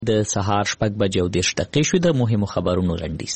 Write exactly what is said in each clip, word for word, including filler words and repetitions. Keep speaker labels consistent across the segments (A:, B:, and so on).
A: د سهار شپږ بجې او دېرش دقیقې شوې. د مهمو خبرونو لنډیز.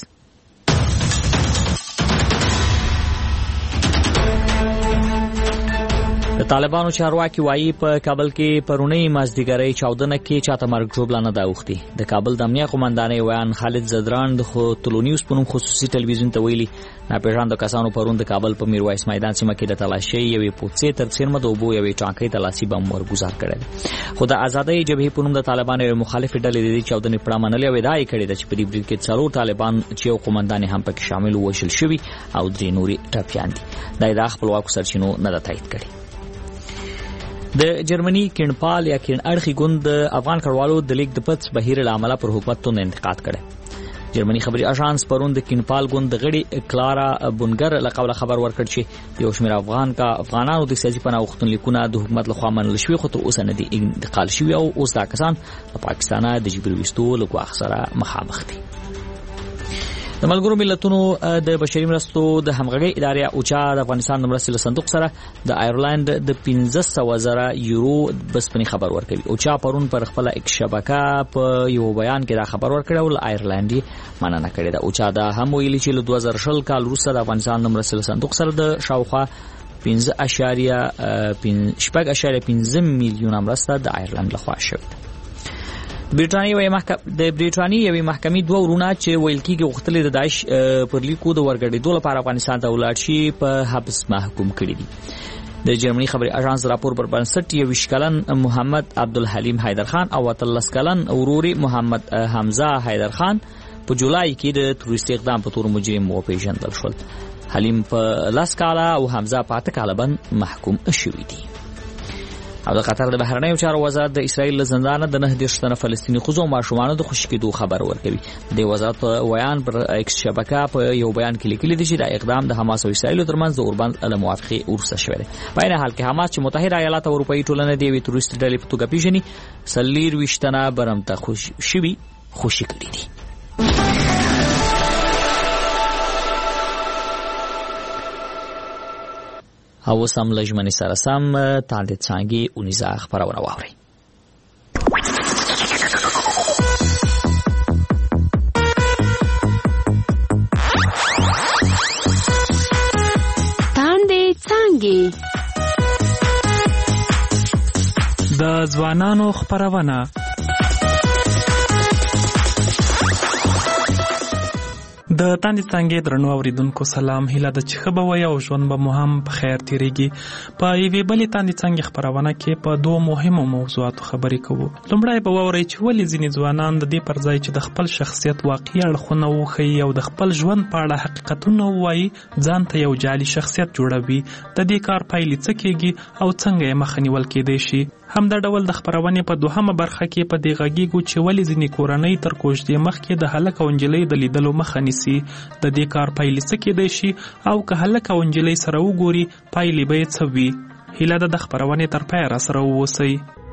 A: د طالبانو چارواکي وایي په کابل کې پرونی مازدیګرۍ چاودنه کې چاته مرګ ژوبله نه ده اوښتې. د کابل د امنیه قومندانۍ ویان خالد زدران د تلونیوز په نوم خصوصي ټلویزیون ته ویلي ناپېژانده کسانو پرون د کابل په میرویس میدان سیمه کې د تلاشۍ یوې پوڅې تر څیرمه د اوبو یوې ټانکۍ ته لاسي بم ورګوزار کړی دی. خو د ازادۍ جبهې په نوم د طالبانو یوې مخالفې ډلې د دې چاودنې پړه منلې او ادعا یې کړې ده چې په دې برید کې څلور طالبان چې یو قومندان هم پکې شامل ووژل شوي او درې نورې ټپیان دي. دا ادعا خپلواکو سرچینو نه ده تایید کړې. د جرمني کینپال یا کین اړخي ګوند د افغان کډوالو د لیک د پڅ بهیر له امله پر حکومت تون انتقاد کړي. جرمني خبري اژانس پرون د کینپال ګوند د غړي کلارا بونګر له قبل خبر ورکړ چې یو شمېر افغان کا افغانانو د سیاسي پناه غوښتنې لیکونه د حکومت لخوا منل شوي خو تر اوسه نه دي انتقال شوي او اوس دا کسان په پاکستان د جبري ویستو له ګواښ سره مخامخ دي. د ملګرو ملتونو د بشري مرستو د همغږۍ ادارې اوچا د افغانستان د مرستې له صندوق سره د آیرلند د پنځه سوه زره یورو بسپنې خبر ورکوي. اوچا پرون پر خپل ایکس شبکه په یو بیان کې دا خبر ورکړی او آیرلند یې مننه کړې ده. اوچا دا هم ویلي چې له دوه زره شل کال وروسته د افغانستان د مرستې له صندوق سره د شاوخوا پنځه اشاریه شپږ اشاریه پنځه میلیونه مرسته د آیرلند لخوا شوې ده. برټانیې وایي د برټانیې یوې محکمې دوه ورونه چې ویل کېږي غوښتل د داعش پر لیکو د ورګډېدو لپاره افغانستان ته ولاړ شي په حبس محکوم کړي دي. د جرمني خبري اژانس راپور پر بنسټ یوویشت کلن محمد عبدالحلیم حیدرخان او اتلس کلن وروري محمد حمزه حیدرخان په جولای کې د تروریستي اقدام په تور مجرم وپېژندل شول. حلیم په لس کاله او حمزه په اته کاله بند محکوم شوي دي. او د قطر د بهرنیو چارو وزارت د اسرائیل له زندانه د نه دېرش تنه فلسطیني ښځو او ماشومانو د خوشي کېدو خبر ورکوي. د وزارت ویان پر ایکس شبکه په یو بیان کې لیکلي دي چې دا اقدام د حماس او اسرائیل ترمنځ د اوربند له موافقې وروسته شوی دی. په عین حال کې حماس چې متحده ایالات او اروپایي ټولنه د یوې تروریستي ډلې په توګه پیژني څلېرویشت تنه برمته شوي خوشي کړي دي. او سم لجمنی سره سم تاندې څانګې اونیزه خبرونه واوري.
B: تاندې څانګې
C: د ځوانانو خبرونه. د تاندې څانګې درنو اوریدونکو سلام. هیله ده چې ښه به وئ او ژوند به مو هم په خیر تېرېږي. په یوې بلې تاندې څانګې خپرونه کې په دوو مهمو موضوعاتو خبرې کوو. لومړی به واورئ چې ولې ځینې ځوانان د دې پر ځای چې د خپل شخصیت واقعي اړخونه وښیي او د خپل ژوند په اړه حقیقتونه ووایي ځان ته یو جعلي شخصیت جوړوي. د دې کار پایلې څه کېږي او څنګه یې مخه نیول کېدی شي. همدا ډول د خبرونې په دوهمه برخه کې په دې غږیږو چې ولې ځینې کورنۍ تر کوژدې مخکې د هلک او نجلۍ د لیدلو مخه نیسي. د دې کار پایلې څه کېدی شي او که هلک او نجلۍ سره وګوري پایلې به یې څه وي. هیله ده د خبرونې تر پایه راسره واوسئ.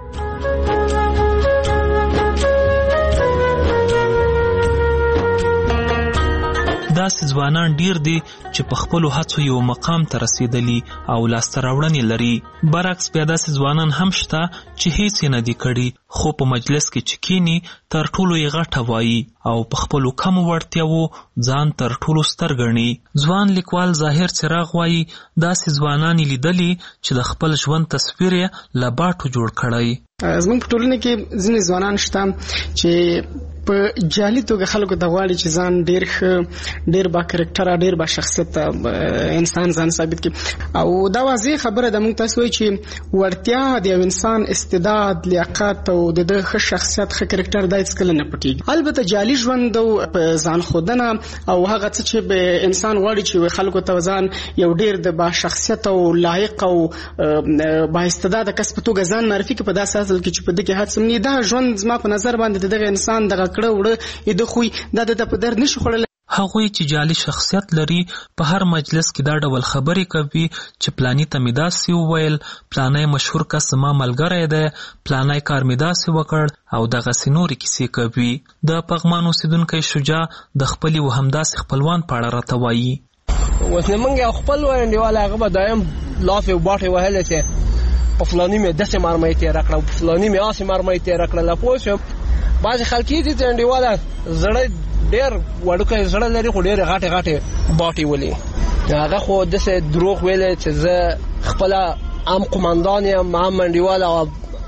C: داسې ځوانان ډیر دي چې په خپلو هڅو یو مقام ته رسیدلي او لاسته راوړنې لري. برعکس بیا داسې ځوانان هم شته چې هیڅ یې نه دي کړي خو په مجلس کې چې کینی تر ټولو یې غټه وایي او په خپلو کمو وړتیاوو ځان تر ټولو ستر ګڼي. ځوان لیکوال ظاهر څراغ وایي داسې ځوانان یې لیدلي چې د خپل ژوند تصویر یې له باټو جوړ کړی.
D: زموږ په ټولنه کې ځینې ځوانان شته چې په جعلي توګه خلکو ته غواړي چې ځان ډېر ښه ډېر با کرکټره ډېر با شخصیت انسان ځان ثابت کړي. او دا واضح خبره ده موږ تاسو وایي چې وړتیا د یو انسان استعداد لیاقت او د ده ښه شخصیت ښه کرکټر دا هېڅکله نه پټېږي. البته جعلي ژوند او ځان ښودنه او هغه څه چې انسان غواړي چې خلکو ته ځان یو ډېر د با شخصیت او لایق او با استعداده کس په توګه ځان معرفي کړي په داسې اصل کې چې په دې کې هڅه نه دا ژوند زما په نظر باندې دغه انسان دغه کړه وړه د خوې دا د په در نشي خوړل.
C: هغوی چې جعلي شخصیت لري په هر مجلس کې دا ډول خبرې کوي چې پلانی ته مې داسې وویل، پلانی مشهور کس زما ملګری دی، پلانی کار مې داسې وکړ او دغسې نورې کیسې کوي. د پغمان اوسېدونکی شجاع د خپلې و همداسې خپلوان په اړه راته وایي.
E: اوس نه موږ یو خپل وایندېوال هغه به دایم لافې او باټې وهلی چې په فلاني مې داسې مرمۍ تېره کړه، په فلاني مې هسې مرمۍ تېره کړله. پوه شوم بعضې خلک یې دي چې انډیواله زړه ډېر وړوکی زړه لري خو ډېرې غټې غټې باټې ولي هغه خو داسې دروغ ویلی چې زه خپله هم قمندان یم هم انډیواله او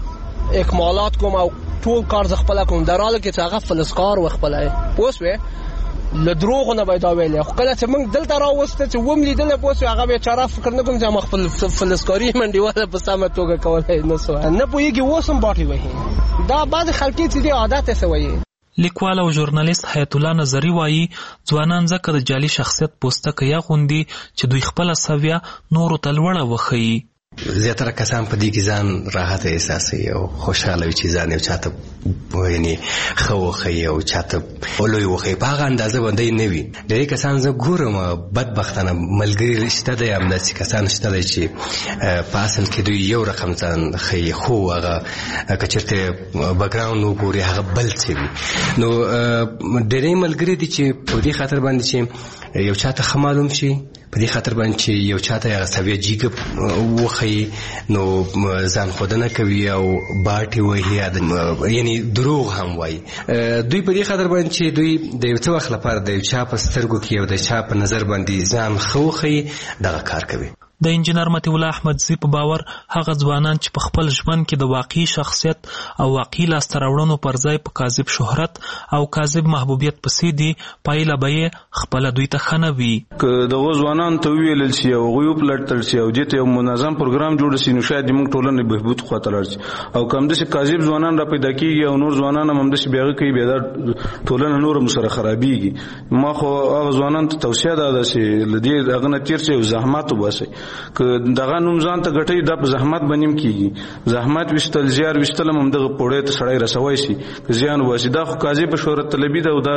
E: اکمالات کوم او ټول کار زه خپله کوم در حاله کې چې هغه فلسکار و خپله پوه شوې له دروغو نه به یې دا ویلی خو کله چې موږ دلته راوسته چې وم لیدلی پوه شوې هغه بیچاره فکر نه کوم چې ما خپل فلسکاري منډیواله په سمه توګه کولی نه سوه نه پوهېږي اوس هم باټې وهي دا بعضې خلکې چې دي عادت یې څه وایي.
C: لیکوال او ژورنالیست حیات الله نظري وایي ځوانان ځکه د جعلي شخصیت پوستکه یاغوندي چې دوی خپله سویه نورو ته لوړه وښیي.
B: زیاتره کسان په دې کې ځان راحت احساسوي او خوشحاله وي چې ځان یو چاته یعنې ښه وښیي او چاته لوی وښیي په هغه اندازه باندې نه وي. ډېری کسان زه ګورم بدبختانه ملګري شته دی همداسې کسان شته دی چې په اصل کې دوی یو رقم ځان ښیي خو هغه که چېرته بکګراونډ وګوري هغه بل څه وي. نو ډېری ملګري دي چې په دې خاطر باندې چې یو چاته ښه معلوم شي په دې خاطر باندې چې یو چاته هغه سویه جیګه وښیي نو ځان ښودنه کوي او باټې وهي یعنې دروغ هم وایي. دوی په دې خاطر باندې چې دوی د یو څه وخت لپاره د یو چا په سترګو کې او د چا په نظر باندې ځان ښه وښیي دغه کار کوي.
C: د انجینر مطیع الله احمدزي په باور هغه ځوانان چې په خپل ژوند کې د واقعي شخصیت او واقعي لاسته راوړنو پر ځای په کاذب شهرت او کاذب محبوبیت پسې دي پایله به یې خپله دوی ته ښه نه وي.
F: که دغو ځوانانو ته وویلل شي او هغوی وپلټل شي او دې ته یو منظم پروګرام جوړ شي نو شاید زموږ ټولنې بهبود خواته لاړ شي او که همداسې کاذب ځوانان را پیدا کېږي او نور ځوانان هم همداسې بې هغه کوي بیا دا ټولنه نور هم سره خرابېږي. ما خو هغه ځوانانو ته توصیه دا ده چې له دې هغه نه تېر شئ او زحمت وباسئ. که دغه نوم ځان ته ګټئ دا په زحمت باندې هم کېږي. زحمت ویشتل زیار ویشتل هم همدغه پوړۍ ته سړی رسوی شي که زیان وباسي. دا خو کاذبه شهرت طلبي ده او دا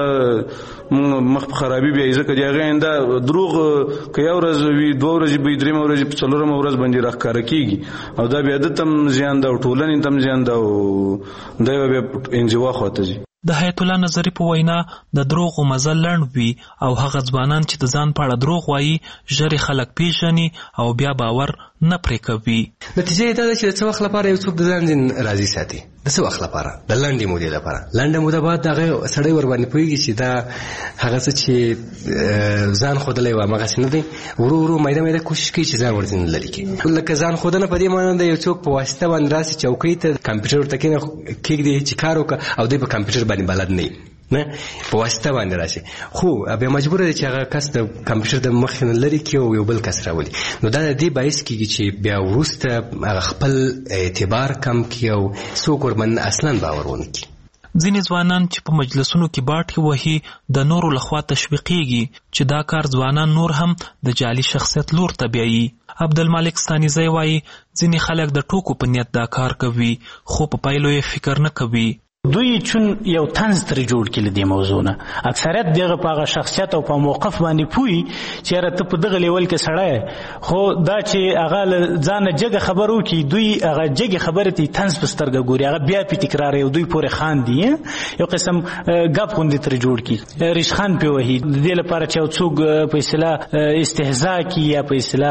F: مخ په خرابي بیایي ځکه د هغې آینده دروغ که یو ورځ وي دوه ورځې به وي درېیمه ورځ په څلورمه ورځ باندې راښکاره کېږي او دا بیا ده ته هم زیان ده او ټولنې ته هم زیان ده او دی به بیا انزوا خواته ځي.
C: د حیات الله نظري په وینا د دروغو مزل لنډ وي او هغه ځوانان چې د ځان په اړه دروغ وایي ژر خلک پیژني او بیا باور نه پرې کوي.
B: نتیجه یې دا ده چې د څه وخت لپاره یو څوک د ځان ځین راضي ساتي د څه وخت لپاره د لنډې مودې لپاره. لنډه موده بعد د هغه سړی ورباندې پوهېږي چې دا هغه څه چې ځان ښودلی و همغسې نه دی ورو ورو میده میده کوشش کوي چې ځان ورځینې لرې کړي. لکه ځان ښودنه په دې معنی ده یو څوک په واسطه باندې راسي چوکۍ ته کمپیوټر ورته کېږدي چې کار وکړه او دوی په کمپیوټر باندې بلد نه وي نه په واسطه باندې راشي خو بیا مجبور دی چې هغه کس د کمپیوټر د مخې نه لرې کړي او یو بل کس راولي. نو دا د دې باعث کېږي چې بیا وروسته هغه خپل اعتبار کم کړي او څوک ورباندې اصلا باور ونه کړي.
C: ځینې ځوانان چې په مجلسونو کې باټې وهي د نورو لخوا تشویقېږي چې دا کار ځوانان نور هم د جعلي شخصیت لور ته بیایي. عبدالمالک ستانیزی وایي ځینې خلک د ټوکو په نیت دا کار کوي خو په پایلو یې فکر نه کوي.
G: دوی چون یو طنز ترې جوړ کړي له دې موضوع نه اکثریت دغه په هغه شخصیت او په موقف باندې پوهي چې یاره ته په دغه لیول کې سړی خو دا چې هغه له ځانه جګه خبر وکړي دوی هغه جګې خبرې ته طنز په سترګه ګوري هغه بیا پې تکراروي او دوی پورې خاندي یو قسم ګپ غوندې ترې جوړ کړي ریشخند پې وهي د دې لپاره چې یو څوک په اصطلاح استهزا کړي یا په اصطلاح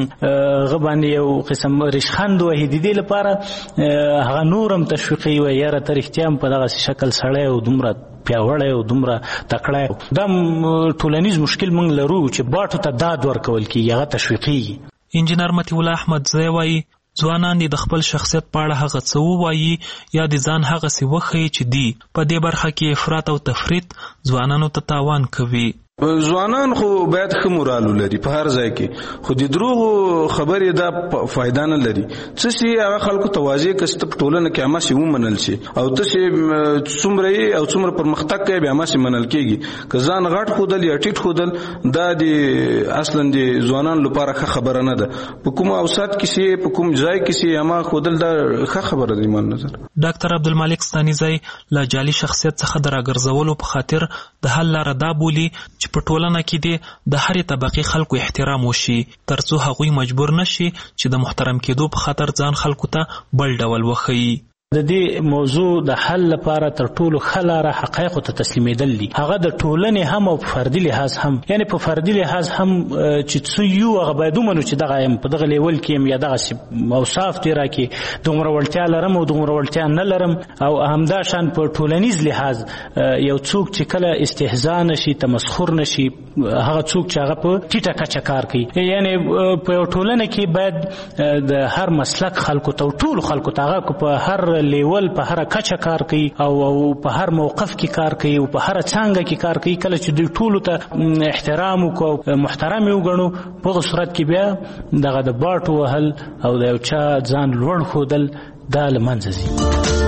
G: هغه باندې یو قسم ریشخند وهي د دې لپاره هغه نور هم تشویقوي وایي یاره ته رښتیا په دغه شکل سړی او دومره پیاوړی او دومره تکړی دا ټولنیز مشکل موږ لرو چې باټو ته داد ورکول کېږي هغه تشویقېږي.
C: انجینر مطیع الله احمدزی وایي ځوانان دې د خپل شخصیت په اړه هغه څه ووایي یا د ځان هغسې وښیي چې دي په دې برخه کې افراط او تفریط ځوانانو ته تاوان کوي.
F: ځوانان خو باید ښه مورال ولري په هر ځای کې خو د دروغو خبرې دا فایده نه لري. څه شي هغه خلکو ته واضح کړه چې په ټولنه کې هماسې ومنل شي او ته چې څومره یې او څومره پرمختګ کوې بیا هماسې منل کېږي. که ځان غټ ښودل یا ټیټ ښودل دا د اصلا د ځوانانو لپاره ښه خبره نه ده. په کوم اوسط کې سي په کوم ځای کې سي هما ښودل دا ښه خبره ده ایمان نظر.
C: ډاکټر عبدالمالک ستانیزی له جعلي شخصیت څخه د راګرځولو په خاطر د حل لاره دا بولي چې په ټولنه کې دې د هرې طبقې خلکو احترام وشي ترڅو هغوی مجبور نشي چې د محترم کېدو په خاطر ځان خلکو ته بل ډول وښیي.
G: د دې موضوع د حل لپاره تر ټولو ښه لاره حقایقو ته تسلیمېدل دي. هغه د ټولنې هم او په فردي لحاظ هم، یعنې په فردي لحاظ هم چې څه یو هغه باید ومنو چې دغه یم په دغه لیول کې یم یا دغسې اوصاف دې راکړي دومره وړتیا لرم او دومره وړتیا نه لرم. او همدا شان په ټولنیز لحاظ یو څوک چې کله استهزا نشي، تمسخر نشي، هغه څوک چې هغه په ټیټه کچه کار کوي. یعنې په یو ټولنه کې باید د هر مسلک خلکو ته او ټولو خلکو ته هغه په هر لیول په هر کچه کار کوي او په هر موقف کې کار کوي او په هر څانګه کې کار کوي. کله چې دوی ټولو ته احترام وکړو، محترم یې وګڼو، په هغه صورت کې بیا دغه د باټو وهل او د یو چا ځان لوړ ښودل دا له منځه ځي.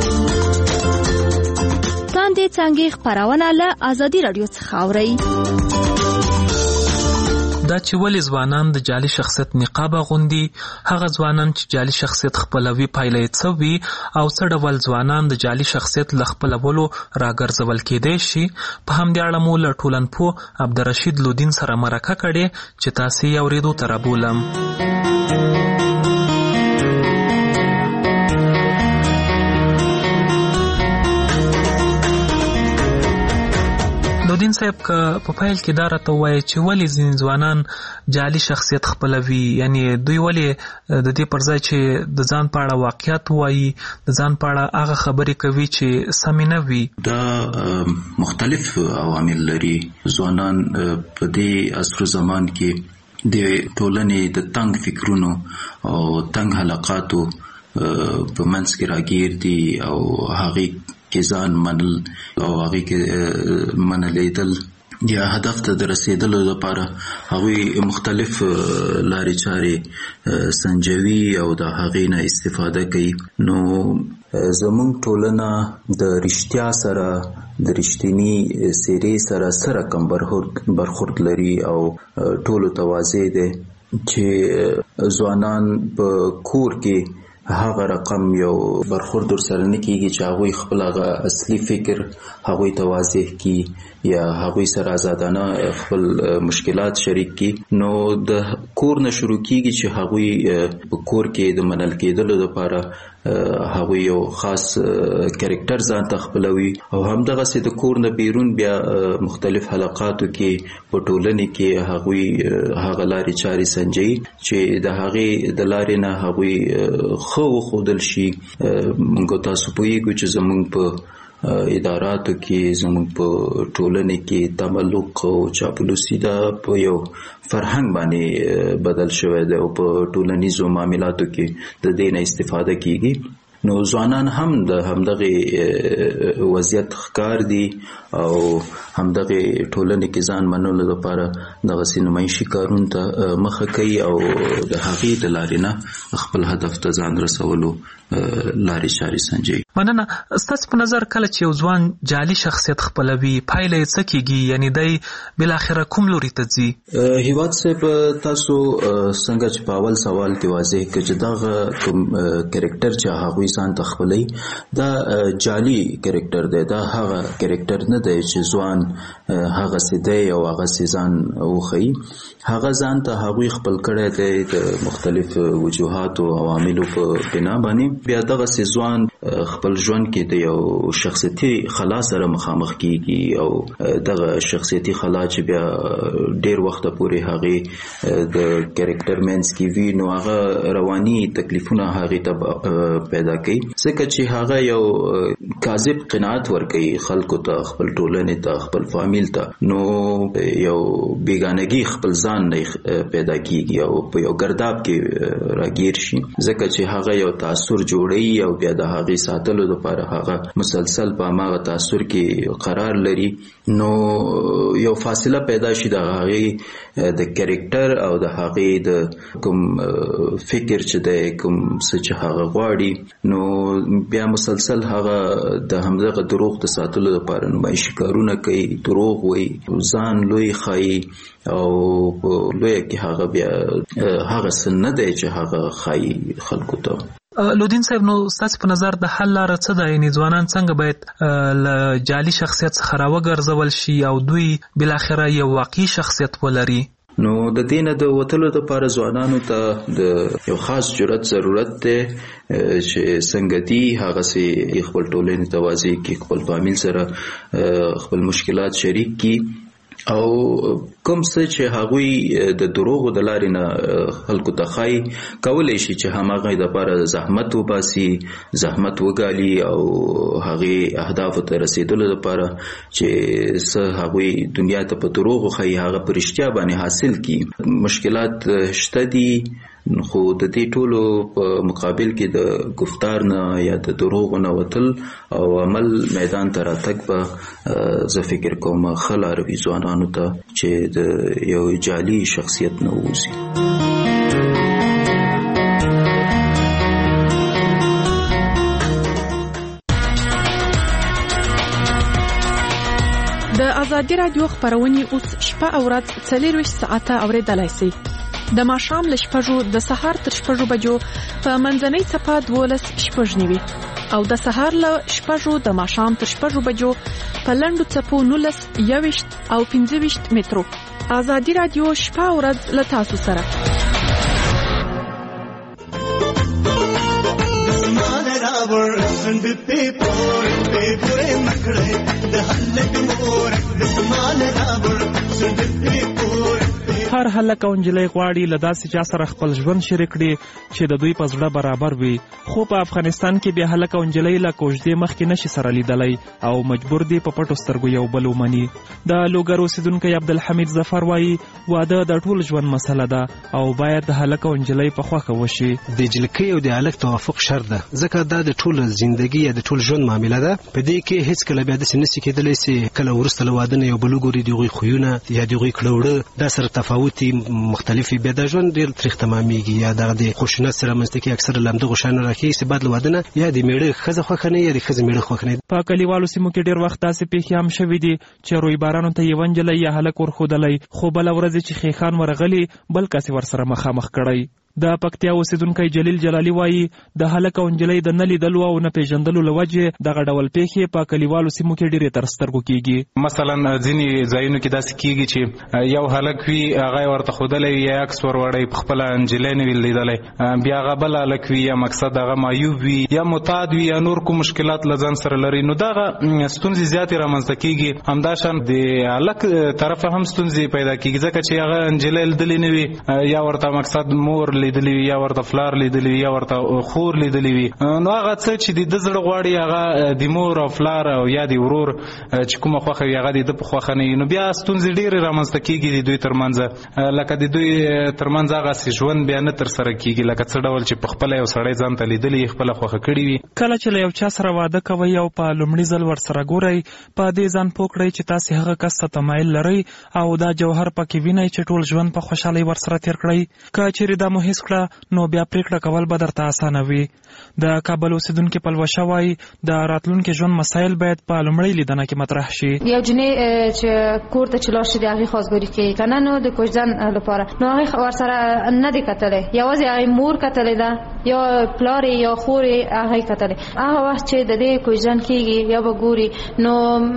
H: تاندې څانګې خپرونه له ازادي راډیو څخه اورئ.
C: دا چې ولې ځوانان د جعلي شخصیت نقاب اغوندي، هغه ځوانان چې جعلي شخصیت خپلوي پایله یې څه وي او څه ډول ځوانان د جعلي شخصیت له خپلولو راګرځول کېدای شي، په همدې اړه مو له ټولنپوه عبدالرشید لودین سره مرکه کړې چې تاسې یې اورېدو ته رابولم. لودین صاحب که په پیل کې دا راته ووایي چې ولې ځینې ځوانان جعلي شخصیت خپلوي، یعنی دوی ولې د دې پر ځای چې د ځان په اړه واقعیت ووایي، د ځان په اړه هغه خبرې کوي چې سمې نه وي.
I: دا مختلف عوامل لري. ځوانان په دې عصر زمان کې د ټولنې د تنګ فکرونو او تنګ حلقاتو په منځ کې راګیر دي او هغې کې ځان منل او هغې کې منلیدل یا هدف ته د رسیدلو لپاره هغوی مختلف لارې چارې سنجوي او د هغې نه استفاده کوي. نو زموږ ټولنه د رښتیا سره د رښتینی څېرې سره څه رقم برخورد لري او ټولو ته واضح دی چې ځوانان په کور کې هغه رقم یو برخورد ورسره نه کېږي چې هغوی خپل هغه اصلي فکر هغوی ته واضح کړي یا هغوی سره آزادانه خپل مشکلات شریک کړي. نو د کور نه شروع کېږي چې هغوی په کور کې د منل کېدلو لپاره هغوی یو خاص کرکټر ځان ته خپلوي او همدغسې د کور نه بیرون بیا مختلف حلقاتو کې په ټولنې کې هغوی هغه لارې چارې سنجوي چې د هغې د لارې نه هغوی ښه وښودل شي. موږ تاسو پوهیږو چې زموږ په اداراتو کې زموږ په ټولنې کې تملق او چاپلوسي دا په یو فرهنګ باندې بدل شوی دی او په ټولنیزو معاملاتو کې د دې نه استفاده کیږي. نو ځوانان هم د همدغه وضعیت ښکار دي او همدغه ټولنې کې ځان منلو لپاره دغسې نمایشي کارونو ته مخه کوي او د هغې د لارې نه خپل هدف ته ځان رسولو لارې چارې سنجوي.
C: مننه. ستاسو په نظر کله چې یو ځوان جعلي شخصیت خپلوي پایله یې څه کېږي، یعنی دی بالاخره کوم لوري ته ځي؟
I: هیواد صاحب تاسو څنګه چې په اول سوال کې واضح کړه چې دغه کوم کرکټر چې هغوی ځان ته خپلوي دا جعلي کرکټر دی، دا هغه کرکټر نه دی چې ځوان هغسې دی او هغسې ځان وښیي. هغه ځان ته هغوی خپل کړی دی د مختلف وجوهاتو او عواملو په بنا باندې. بیا دغسې ځوان خپل ژوند کې د یو شخصیتي خلا سره مخامخ کیږي او دغه شخصیتي خلا چې بیا ډیر وخت پورې هغه د کریکټر مینس کې وی نو هغه رواني تکلیفونه هغه ته پیدا کوي ځکه چې هغه یو کاذب قناعت ورکوي خلکو ته، خپل ټولنې ته، خپل فامیل ته. نو یو بیگانگی خپل ځان نه پیدا کیږي او په یو ګرداب کې راګیر شي ځکه چې هغه یو تاثر جوړوي او بیا د هغې ساتلو لپاره هغه مسلسل په هماغه تاثر کې قرار لري. نو یو فاصله پیدا شي د هغې د کریکټر او د هغې د کوم فکر چې دی، کوم څه چې هغه غواړي، نو بیا مسلسل هغه د همدغه دروغ د ساتلو لپاره نمایشي کارونه کوي، دروغ وایي، ځان لوی ښایي او په لویه کې هغه بیا هغه څه نه دی چې هغه ښایي خلکو ته.
C: لودین صاحب، نو ستاسو په نظر د حل لاره څه ده؟ یعنې ځوانان څنګه باید له جعلي شخصیت څخه راوګرځول شي او دوی بالاخره یو واقعي شخصیت ولري؟
I: نو د دینه د وتلو لپاره ځوانانو ته د یو خاص جرأت ضرورت دی چې څنګه دی هغه سي خپل ټولنې توازی کې خپل فامیل سره خپل مشکلات شریک کی او کوم څه چې هغوی د دروغو د لارې نه خلکو ته ښایي کولی شي چې هماغه د لپاره زحمت وباسي زحمت وګالي او هغې اهدافو ته رسېدلو لپاره چې څه هغوی دنیا ته په دروغو ښایي هغه په رښتیا باندې حاصل کړي. مشکلات شته دي خو د دې ټولو په مقابل کې د گفتار نه یا د دروغو نه وتل او عمل میدان ته راتګ به زه فکر کوم ښه لاره وي ځوانانو ته چې د یو جعلي شخصیت نه ووځي.
J: د ازادي راډیو خبرونه اوس شپه او ورځ څلور ساعته اوریدلای شئ. د ماښام له شپږو د سهار تر شپږو بجو په منځنۍ څپه دولس شپږ نیوي او د سهار له شپږو د ماښام تر شپږو بجو په لنډو څپو نولس یوویشت او پنځه ویشت مترو. ازادي راډیو شپه او ورځ له تاسو سره.
C: هر هلک او نجلۍ غواړي له داسې چا سره خپل ژوند شریک کړي چې د دوی په زړه برابر وي، خو په افغانستان کې بیا هلک او نجلۍ له کوژدې مخکې نشي سره لیدلی او مجبور دي په پټو سترګو یو بل ومني. د لوګر اوسیدونکی عبدالحمید ظفر وایي واده د ټول ژوند مسله ده او باید د هلک او نجلۍ په خوښه وشي.
K: د جلکۍ او د هلک توافق شرط ده، ځکه دا د ټول ژوندګي یا د ټول ژوند معامله ده. په دې کې هیڅ کله بیا داسې نشي کېدلی چې کله وروسته له واده نه یو بل وګوري د هغوی خویونه یا د هغوی کړه دا سره تفاوتي مختلفي بیا د ژوند ډېر تریخ تمامېږي یا دغه د خشونت سره منځته کې اکثره له همدغو شیانو راکېږي چې بعد له واده نه یا د مېړه ښځه خوښه نه یا د ښځې مېړه خوښ نه.
C: په کلیوالو سیمو کې ډېر وخت داسې پیښې هم شوي دي چې رویبارانو ته یوه نجلۍ یا هلک ورښودلی خو بله ورځ چې خیخان ورغلي بل کس یې ورسره مخامخ کړی. د پکتیا اوسیدونکی جلیل جلالي وایي د هلک او نجلۍ د نه لیدلو او نه پیژندلو له وجې دغه ډول پیښې په کلیوالو سیمو کې ډېرې تر سترګو کېږي.
F: مثلا ځینې ځایونو کې داسې کېږي چې یو هلک وي هغه یې ورته ښودلی وي یا عکس وروړی پخپله نجلۍ نه وي لیدلی، بیا هغه بل هلک وي یا مقصد هغه معیوب وي یا متعد وي یا نور کوم مشکلات له ځان سره لري، نو دغه ستونزې زیاتې رامنځته کېږي. همداشان د هلک طرفه هم ستونزې پیدا کېږي ځکه چې هغه نجلۍ لیدلې نه وي یا ورته مقصد مور لیدلی وي یا ورته فلار لیدلی وي یا ورته خور لیدلی وي، نو هغه څه چې د ده زړه غواړي هغه د مور او فلار او یا د ورور چې کومه خوښه وي هغه د ده په خوښه نه وي، نو بیا ستونزې ډېرې رامنځته کېږي د دوی ترمنځ، لکه د دوی ترمنځ هغسې ژوند بیا نه ترسره کېږي لکه څه ډول چې پخپله یو سړی ځان ته لیدلی خپله خوښه کړي وي.
C: کله چې له یو چا سره واده کوئ او په لومړي ځل ورسره ګورئ په دې ځان پوه کړئ چې تاسې هغه کس ته تمایل لرئ او دا جوهر پکې وینئ چې ټول ژوند په خوشحالۍ ورسره تېر کړئ. که چیرې دا مو هېڅ کړه نو بیا پریکړه کول به درته اسانه وي. د کابل اوسیدونکي پلوشه وایي د راتلونکي ژوند مسایل باید په لومړۍ لیدنه کې مطرح شي.
L: یو جنۍ چې کور ته چې لاړ شي د هغې خواستګاري کوي که نه نو د کوژدن لپاره نو هغې ورسره نه دی کتلی، یوازې هغې مور کتلی ده یا پلار یا خور هغې کتلی. هغه وخت چې د دې کوژدن کېږي یا به ګوري نو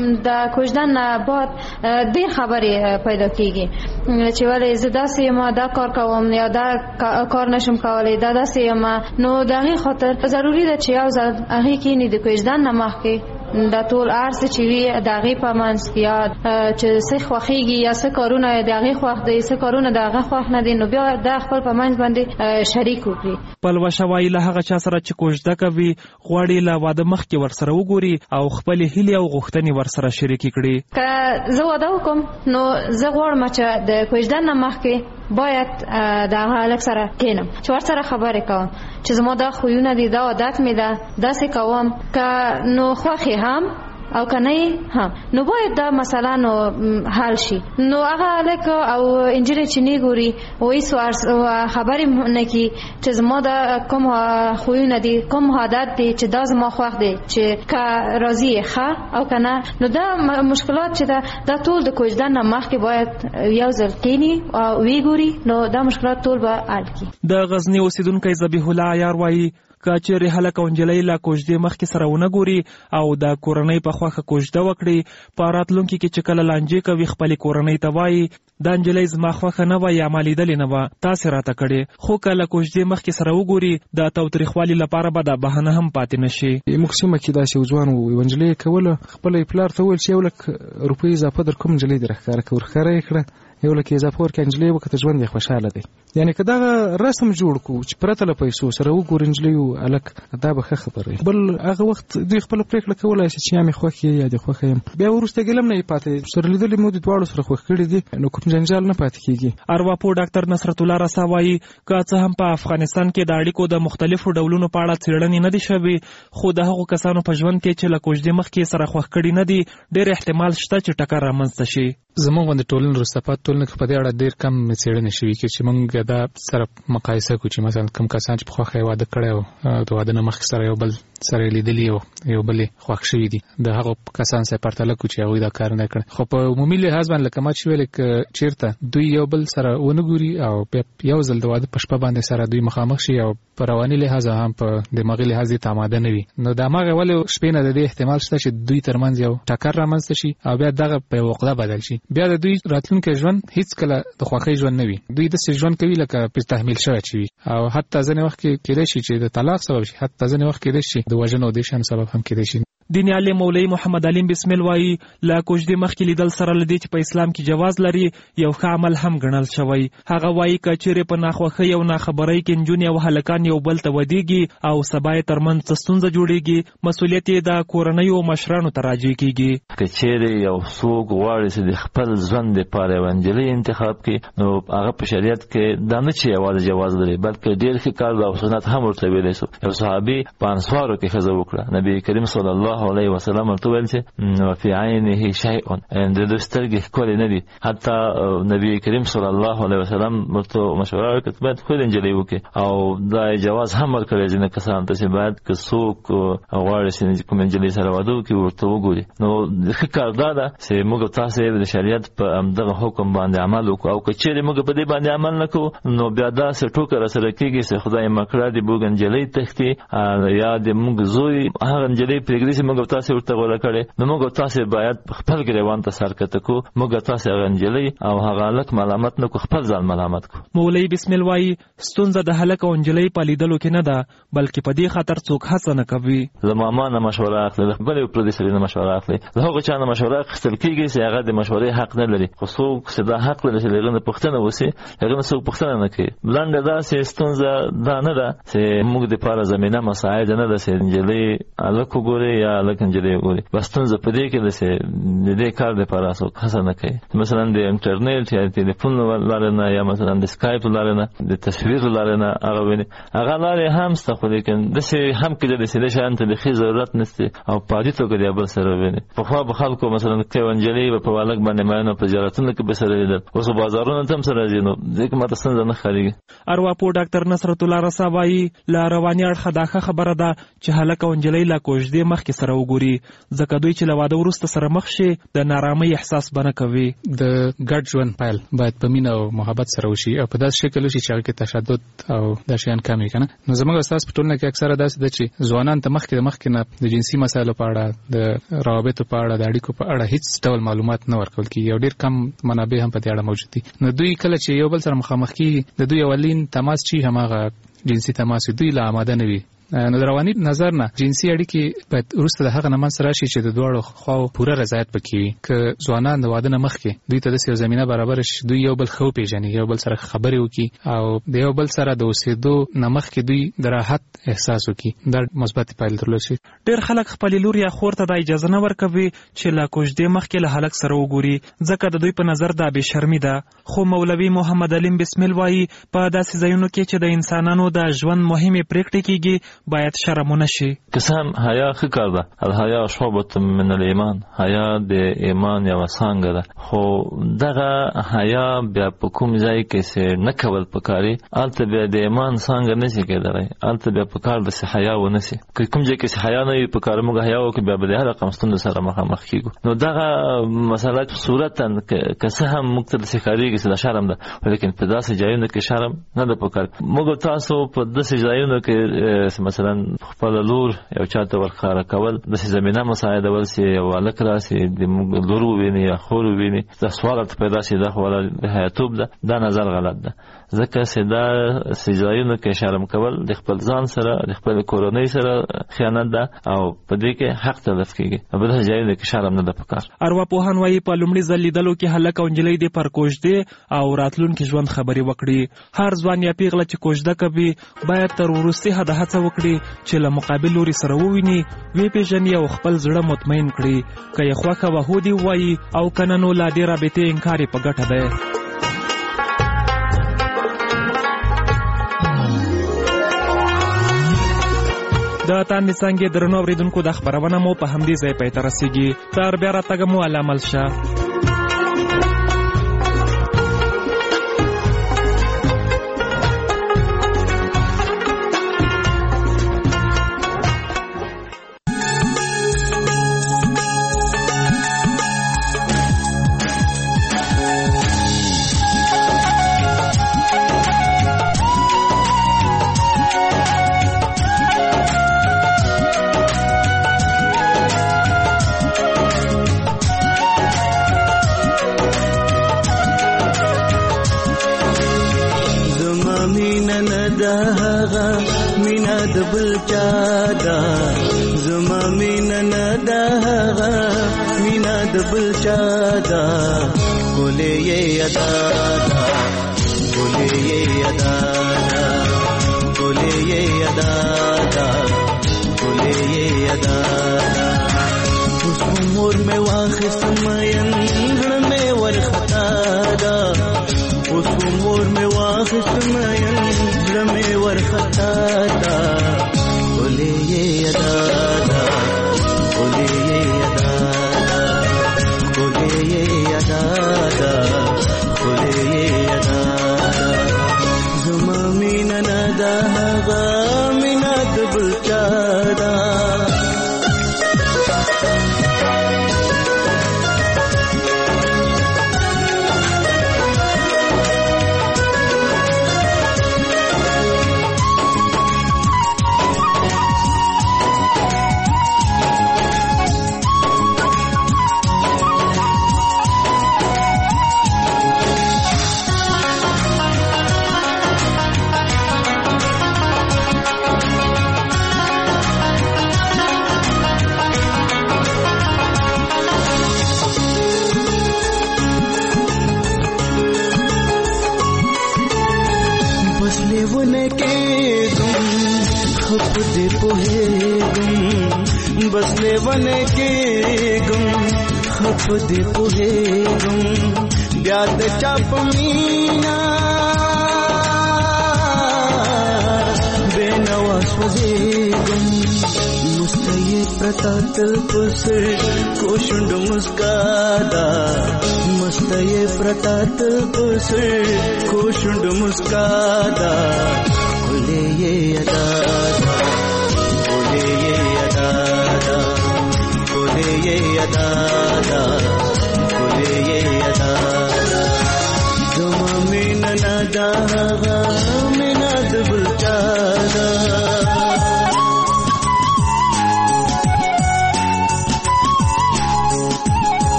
L: د کوژدن نه بعد ډېر خبرې پیدا کېږي چې ولې زه داسې یم دا کار کوم یا دا کار نشم کولی دا داسې یم، نو د هغې خاطر ضروري ده چې یو ځل هغې کښېني د کوژدن نه مخکې دا ټول هر څه چې وي د هغې په منځ کې یا چې څه خوښېږي یا څه کارونه د هغې خوښ دی څه کارونه د هغه خوښ نه دي نو بیا دا خپل په منځ باندې شریک وکړي.
C: پلوشه وایي له هغه چا سره چې کوژده کوي غواړي له واده مخکې ورسره وګوري او خپلې هیلې او غوښتنې ورسره شریکې کړي.
L: که زه واده وکړم نو زه غواړم چې د کوژدن نه مخکې باید د هغه هلک سره کښېنم چې ورسره خبرې کوم چې زما دا خویونه دي دا عادت مې ده داسې کوم که نو خوښ هم او که نه هم نو باید دا مسله نو حل شي. نو هغه هلک او نجلۍ چې نه ګوري او هېڅ خبرې نه کړي چې زما دا کوم خویونه دي کوم عادت دی چې دا زما خوښ دی چې که راضي یې ښه او که نه نو دا مشکلات چې ده دا ټول د کوژدن نه مخکې باید یو ځل کښېني او ویې ګوري نو دا مشکلات ټول به حل کړي.
C: د غزني اوسیدونکی ذبیح الله عیار وایي که چیرې هلک او نجلۍ لا کوژدې مخکې سره ونه ګوري او د کورنۍ په خوښه کوژده وکړي په راتلونکي کې چې کله لانجې کوي خپلې کورنۍ ته وایي دا نجلۍ زما خوښه نه وه یا ما لیدلې نه وه تاسې راته کړې خو که له کوژدې مخکې سره وګوري د تاوتریخوالي لپاره به دا بهانه هم پاتې نه شي.
M: موږ سیمه کې داسې یو ځوان و یوه نجلۍ یې کوله خپله یې پلار ته وویل چې یو لک روپۍ اضافه در کوم نجلۍ دې راښکاره کړه ورښکاره یې کړه یو لک اضافه ورکړه نجلۍ وکړه ژوند یې خوشحاله دی. یعنې که دغه رسم جوړ کړو چې پرته له پیسو سره وګوري نجلۍ هلک دا به ښه خبره وي. بل هغه وخت دوی خپله پرېکړه کولی شي چې یا مې خوښ یې یا دې خوښه یم بیا وروسته ګیله هم نه یې پاتې سره لیدلې مو د دواړو سره خوښ کړي دي نو کوم جنجال نه پاتې کېږي.
C: ارواپوه ډاکټر نصرت الله رسا وایي که څه هم په افغانستان کې د اړیکو د مختلفو ډولونو په اړه څېړنې نه دي شوي خو د هغو کسانو په ژوند کې چې له کوژدې مخکې سره خوښ کړي نه دي ډېر احتمال شته چې ټکر رامنځته شي.
N: زموږ غوندې ټولنې وروسته پاتې ټولنه کې په دې اړه ډېر کم څېړنې شوي چې موږ دا سره مقایسه کړو چې مثلا کوم کسان چې په خوښه یې واده کړی او د واده نه مخکې سره یو بل سره یې لیدلي او یو بل یې خوښ شوي دي د هغو کسان سره پرتله کړو چې هغوی دا کار نه کړی. خو په عمومي لحاظ باندې لکه ما چې ویلې که چېرته دوی یو بل سره ونه ګوري او بیا یو ځل د واده په شپه باندې سره دوی مخامخ شي او په رواني لحاظ هم په دماغي لحاظ یې آماده نه وي نو د هماغه ولې شپې نه د دې احتمال شته چې دوی ترمنځ یو ټکر رامنځته شي او بیا دغه په یوه عقده بدل شي بیا د دوی راتلونکی ژوند هیڅ کله د خوښۍ ژوند نه وي. دوی داسې ژوند کوي لکه پرې تحمیل شوی چې وي او حتی ځینې وخت کې کېدای شي چې د طلاق سبب شي حتی ځینې وخت کېدای شي د وژنو او دې شیانو سبب هم کېدای شي.
C: دیني عالم مولوي محمد علیم بسمل وایي له کوژدې مخکې لیدل سره له دې چې په اسلام کې جواز لري یو ښه عمل هم ګڼل شوی. هغه وایي که چیرې په ناخوښۍ او ناخبرۍ کې نجونې او هلکان یو بل ته ودېږي او سبا یې ترمنځ څه ستونزه جوړېږي مسؤلیت یې د کورنیو مشرانو ته راجع کېږي.
O: که چیرې یو څوک غواړي چې د خپل ژوند دپاره یوه نجلۍ انتخاب کړي نو هغه په شریعت کې دا نه چې یوازې جواز لري بلکې ډېر ښه کار او سنت هم ورته ویلی شو. یو صحابي په انصارو کې ښځه وکړه نبي کریم صلی الله علیه وسلم ورته ویل چې وفي عینه شیء د دوی سترګې ښکلې نه دي حتی نبي کریم صلی الله علیه وسلم ورته مشوره وکړه چې باید ښکلې نجلۍ وکړي او دا جواز هم ورکړی ځینې کسانو ته چې باید که څوک غواړي چې کومې نجلۍ سره واده وکړي ورته وګوري. نو ښه کار دا ده چې موږ تاسې د شریعت په همدغه حکم باندې عمل وکړو او که چیرې موږ په دې باندې عمل نه کوو نو بیا داسې ټوکه راسره کېږي چې خدای مکړه د موږ نجلۍ تښتي یا د موږ زوی هغه نجلۍ پرېږدي چې موږ تاسې ورته غوره کړې نو موږ تاسې باید خپل ګریوان ته سر کته کړو موږ تاسې هغه نجلۍ او هغه هلک ملامت نه کړو خپل ځان ملامت کړو.
C: مولوي بسمل وایي ستونزه د هلک او نجلۍ په لیدلو کې نه ده بلکې په دې خاطر څوک هڅه نه کوي.
O: له ماما نه مشوره اخلي له بل یو پردي سړي نه مشوره اخلي له هغه چا نه مشوره اخیستل کېږي چې هغه د مشورې حق نه لري خو څوک چې دا حق لري چې هغه نه پوښتنه وشي هغه نه څوک پوښتنه نه کوي. لنډه داسې ستونزه دا نه ده چې موږ دپاره زمینه مساعده نه ده چې نجلۍ هلک وګوري یا هلک نجلۍ وګوري بس ستونزه په دې کې ده چې د دې کار دپاره څوک هڅه نه کوي. مثلا د انټرنیټ یا تلیفون لارې نه یا مثلا د سکایپ لارې نه د تصویر لارې نه هغه ویني هغه لارې هم شته خو لیکن داسې هم کېدلی چې دې شیانو ته د ښې ضرورت نشته او په عادي توګه د یو بل سره ویني. پخوا به خلکو مثلا که یوه نجلۍ به په هلک باندې مینه په زیارتونو کې به سره لیدل اوس بازارونو ته هم سره ځي نو دې کې ماته ستونزه نه ښکارېږي.
C: ارواپوه ډاکټر نصرت الله رسا وایي له رواني اړخه دا ښه خبره ده چې هلک او نجلۍ له کوژدې مخکې سره وګوري ځکه دوی چې له واده وروسته سره مخ شي د نارامۍ احساس به نه کوي.
N: د ګډ ژوند پیل باید په مینه او محبت سره وشي او په داسې شکل وشي چې هغه کې تشدد او دا شیان کم وي که نه. نو زموږ استاد په ټولنه کې اکثره داسې ده چې ځوانان ته مخکې د مخکې نه د جنسي مسایلو په اړه د روابطو په اړه د اړیکو په اړه هیڅ ډول معلومات نه ورکول کېږي او ډېر کم منابع هم په دې اړه موجود دي. نو دوی کله چې یو بل سره مخامخ کېږي د دوی اولین تماس چې هماغه جنسي تماس دوی لا آماده نه وي. نو د رواني نظر نه جنسي اړیکې باید وروسته د هغه نه منځته راشي چې د دواړو خواو پوره رضایت پکې وي. که ځوانان د واده نه مخکې دوی ته داسې یو زمینه برابره شي دوی یو بل ښه وپېژني یو بل سره خبرې وکړي او د یو بل سره د اوسېدو نه مخکې دوی د راحت احساس وکړي دا مثبتې پایلې درلود شي.
C: ډېر خلک خپلې لور یا خور ته دا اجازه نه ورکوي چې له کوژدې مخکې له هلک سره وګوري ځکه د دوی په نظر دا بې شرمي ده. خو مولوي محمد علیم بسمل وایي په داسې ځایونو کې چې د انسانانو د ژوند مهمې پرېکړې کېږي باید شرم نشي.
O: که څه هم حیا ښه کار ده الحیا شعبة من الایمان حیا د ایمان یوه څانګه ده خو دغه حیا بیا په کوم ځای کې چې نه کول پکاري هلته بیا د ایمان څانګه نشي کېدلی هلته بیا پکار ده چې حیا ونشي. که کوم ځای کې چې حیا نه وي پکار موږ حیا وکړو بیا به د هر رقم ستونزو سره مخامخ کېږو. نو دغه مسله صورتا که څه هم موږ ته داسې ښکارېږي چې دا شرم ده لیکن په داسې ځایونو کې شرم نه ده پکار. موږ تاسو په داسې ځایونو کې مثلا خپل لور یو چاته ورخاره کول د زمينه مساعدول سي یو الک راسي د لور ویني یا خور ویني د سوال ته پیدا شي د خپل حیاتوب ده دا نظر غلط ده ځکه چې دا سزاینه کې شرم کول د خپل ځان سره د خپل کورنۍ سره خیانت ده او په دې کې حق تلف کیږي په دې ځای کې شرم نه ده پکار.
C: ارواپوهان وايي په لومړي ځل لیدلو کې هلک او نجلۍ د پر کوژدې او راتلونکي ژوند خبري وکړي. هر ځوان یا پیغله چې کوژده کوي باید تر وروستي حد هڅه وکړي چې له مقابل لوري سره وویني، وی پیژني او خپل زړه مطمئن کړي. که یې خوښه وه هو دې ووایي او که نه نو لا دې رابطې انکار یې په ګټه دی. د تاندې څانګې درنو اورېدونکو د خپرونه مو په همدې ځای پای ته رسېږي. تر بیا راتګه مو الله مل شه.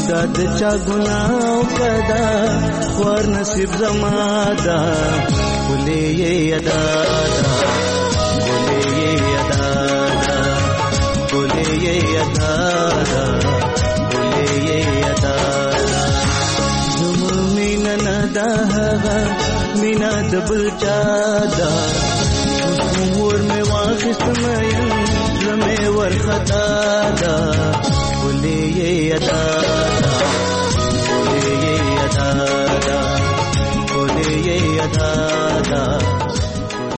P: دا د چا ګناو کدا ور نصیب زمادا ولې یدا دا ولې یدا دا ولې یدا دا ولې یدا زم مینا ندا مینا دبل چا دا ور می واخست مې زمې ور خطا دا ولې یدا